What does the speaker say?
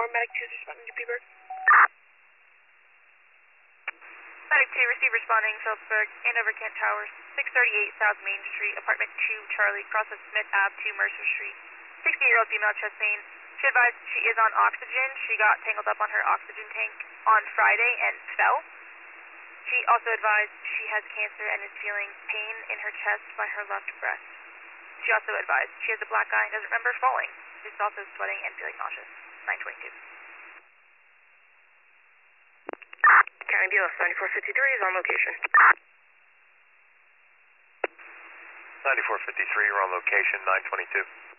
Medic 2 is responding to Peaburg. Medic 2, receive responding, Phillipsburg, Andover Kent Towers, 638 South Main Street, apartment 2, Charlie, cross of Smith Ave to Mercer Street. 68-year-old female, chest pain. She advised she is on oxygen. She got tangled up on her oxygen tank on Friday and fell. She also advised she has cancer and is feeling pain in her chest by her left breast. She also advised she has a black eye and doesn't remember falling. She's also sweating and feeling nauseous. 922. County BLS 9453 is on location. 9453, you're on location, 922.